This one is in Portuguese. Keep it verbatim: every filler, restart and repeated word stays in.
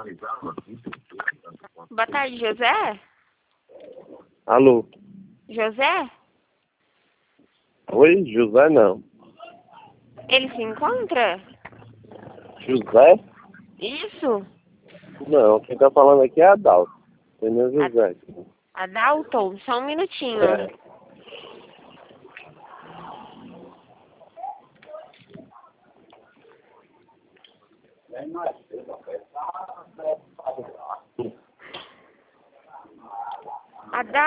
Boa tarde, José? Alô? José? Oi, José não. Ele se encontra? José? Isso? Não, quem tá falando aqui é Adalto. Entendeu, José? Adalton, só um minutinho. É. Adalton.